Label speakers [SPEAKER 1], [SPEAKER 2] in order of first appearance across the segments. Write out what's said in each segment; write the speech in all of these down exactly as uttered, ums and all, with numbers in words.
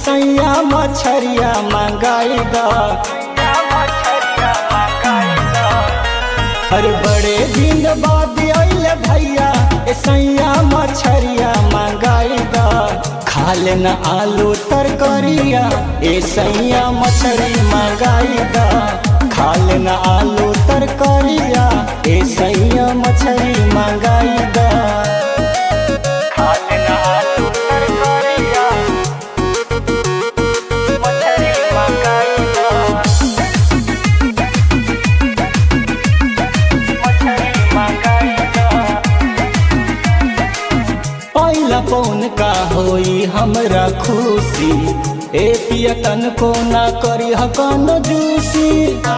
[SPEAKER 1] सैया मछरिया मंगाई दा। अरे बड़े दिन बाद आइले भैया ए सैया मछरिया मंगाई दा। खा लेना आलू तरकारिया ए सैया मछरी मंगाई दा। खा लेना आलू तरकारिया ए सैया मछरी मंगाई दा। खा लेना आलू तरकारिया मछरी मंगाई दा। मछरी मंगाई दा। पहिला पौन का होई हमरा खुशी ए पिया तन को ना करी हकन जूसी।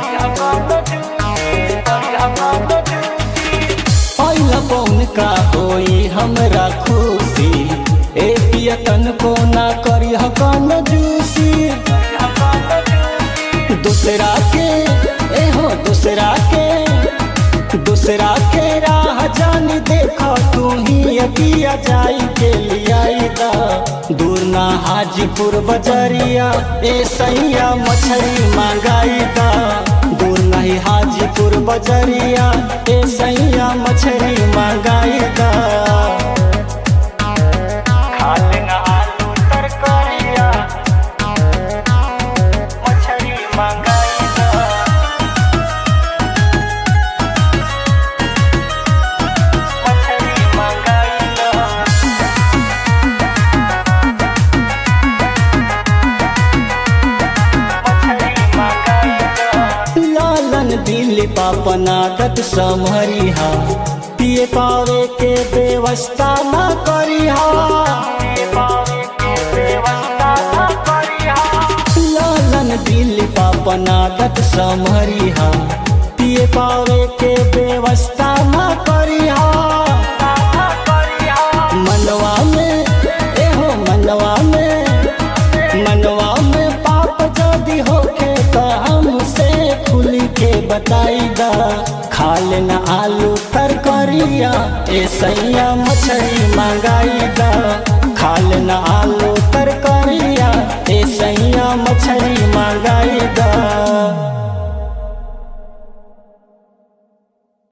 [SPEAKER 1] पहिला पौन का होई हमरा खुशी ए पिया तन को ना करी हकन जूसी। दूसरा के ए हो दूसरा के दूसरा के राह जानी देखो तू ही अकिया जाई के लियाई दा। दूर ना हाजीपुर बजरिया ए सैया मछरी मंगाई दा। दूर नहीं हाजीपुर बजरिया ए सैया मछरी मंगाई दा। खा लेना आलू तरकारिया मछरी मंगाई दा। दिल पापना गत समरिहा पिए पावे के व्यवस्था न करिहा। लालन दिल पापना गत समरिहा पिए पावे के व्यवस्था न करिहा। मनवा में एहो मनवा में मनवा में पाप जदी होके तो हमसे खुल के बताई दा। खा लेना आलू तरकारिया ए सैया मछरी मंगाई दा। खा लेना आलू तरकारिया ए सैया मछरी मंगाई दा।